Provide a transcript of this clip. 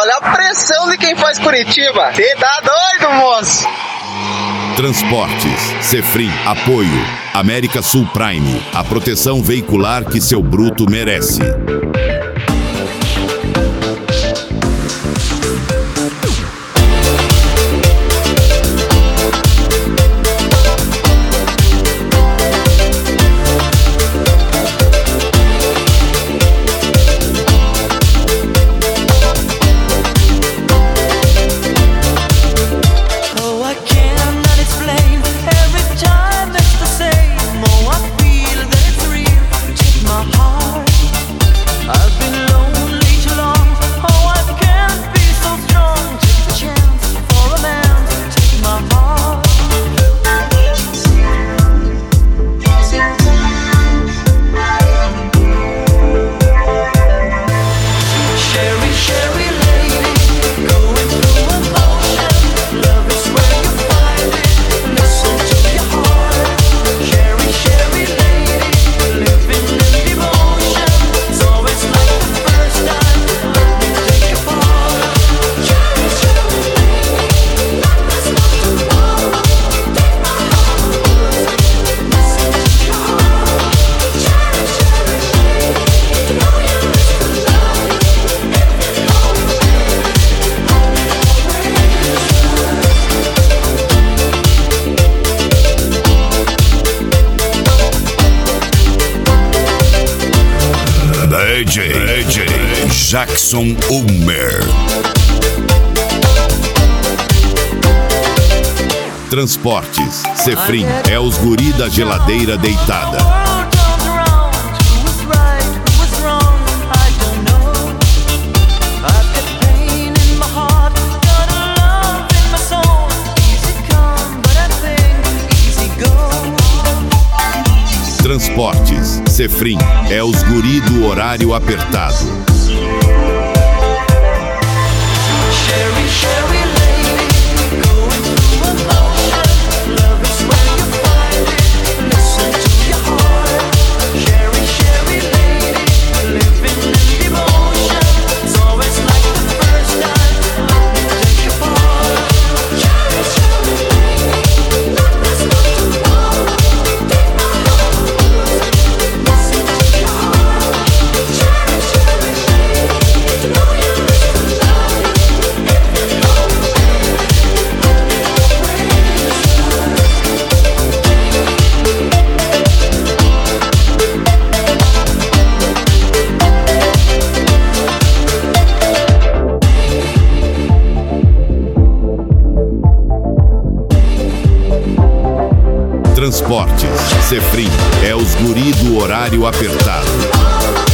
olha a pressão de quem faz Curitiba. Você tá doido, moço? Transportes, Cefrim, apoio, América Sul Prime, a proteção veicular que seu bruto merece. DJ Jackson Ulmer. Transportes, Cefrim, é os guri da geladeira deitada. Transportes, Cefrim, é os guri do horário apertado. Transportes, Cefrim, é os guri do horário apertado.